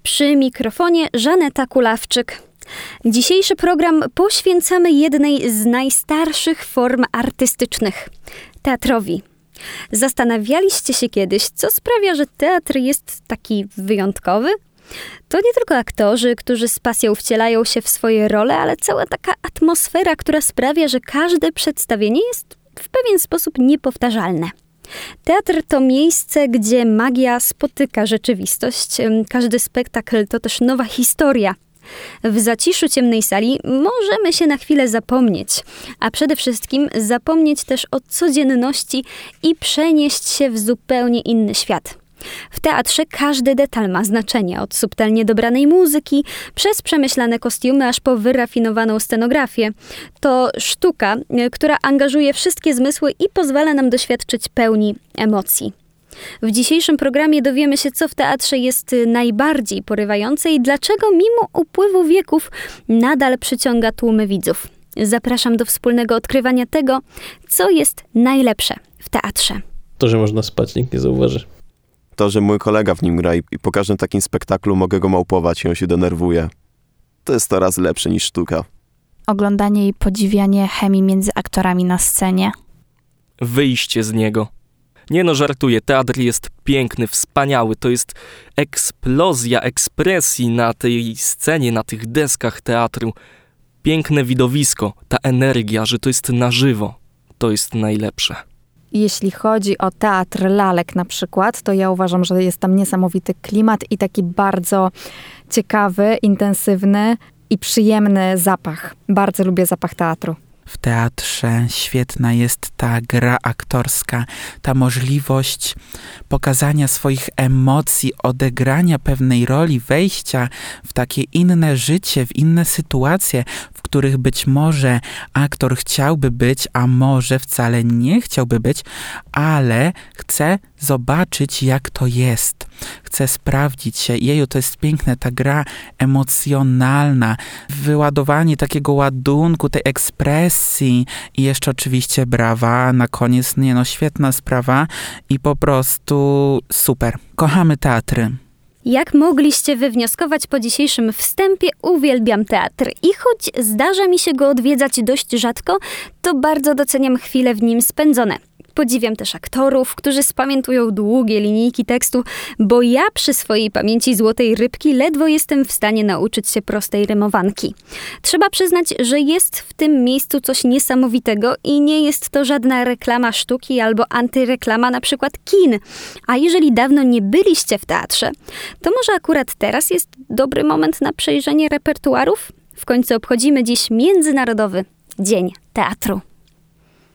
Przy mikrofonie Żaneta Kulawczyk. Dzisiejszy program poświęcamy jednej z najstarszych form artystycznych – teatrowi. Zastanawialiście się kiedyś, co sprawia, że teatr jest taki wyjątkowy? To nie tylko aktorzy, którzy z pasją wcielają się w swoje role, ale cała taka atmosfera, która sprawia, że każde przedstawienie jest w pewien sposób niepowtarzalne. Teatr to miejsce, gdzie magia spotyka rzeczywistość. Każdy spektakl to też nowa historia. W zaciszu ciemnej sali możemy się na chwilę zapomnieć, a przede wszystkim zapomnieć też o codzienności i przenieść się w zupełnie inny świat. W teatrze każdy detal ma znaczenie, od subtelnie dobranej muzyki, przez przemyślane kostiumy, aż po wyrafinowaną scenografię. To sztuka, która angażuje wszystkie zmysły i pozwala nam doświadczyć pełni emocji. W dzisiejszym programie dowiemy się, co w teatrze jest najbardziej porywające i dlaczego mimo upływu wieków nadal przyciąga tłumy widzów. Zapraszam do wspólnego odkrywania tego, co jest najlepsze w teatrze. To, że można spać, nikt nie zauważy. To, że mój kolega w nim gra i po każdym takim spektaklu mogę go małpować i on się denerwuje. To jest 100 razy lepsze niż sztuka. Oglądanie i podziwianie chemii między aktorami na scenie. Wyjście z niego. Nie no, żartuję, teatr jest piękny, wspaniały, to jest eksplozja ekspresji na tej scenie, na tych deskach teatru. Piękne widowisko, ta energia, że to jest na żywo, to jest najlepsze. Jeśli chodzi o teatr lalek na przykład, to ja uważam, że jest tam niesamowity klimat i taki bardzo ciekawy, intensywny i przyjemny zapach. Bardzo lubię zapach teatru. W teatrze świetna jest ta gra aktorska, ta możliwość pokazania swoich emocji, odegrania pewnej roli, wejścia w takie inne życie, w inne sytuacje, w których być może aktor chciałby być, a może wcale nie chciałby być, ale chce zobaczyć, jak to jest. Chce sprawdzić się. Jeju, to jest piękne, ta gra emocjonalna, wyładowanie takiego ładunku, tej ekspresji i jeszcze oczywiście brawa, na koniec, świetna sprawa i po prostu super. Kochamy teatry. Jak mogliście wywnioskować po dzisiejszym wstępie, uwielbiam teatr i choć zdarza mi się go odwiedzać dość rzadko, to bardzo doceniam chwile w nim spędzone. Podziwiam też aktorów, którzy spamiętują długie linijki tekstu, bo ja przy swojej pamięci złotej rybki ledwo jestem w stanie nauczyć się prostej rymowanki. Trzeba przyznać, że jest w tym miejscu coś niesamowitego i nie jest to żadna reklama sztuki albo antyreklama na przykład kin. A jeżeli dawno nie byliście w teatrze, to może akurat teraz jest dobry moment na przejrzenie repertuarów? W końcu obchodzimy dziś Międzynarodowy Dzień Teatru.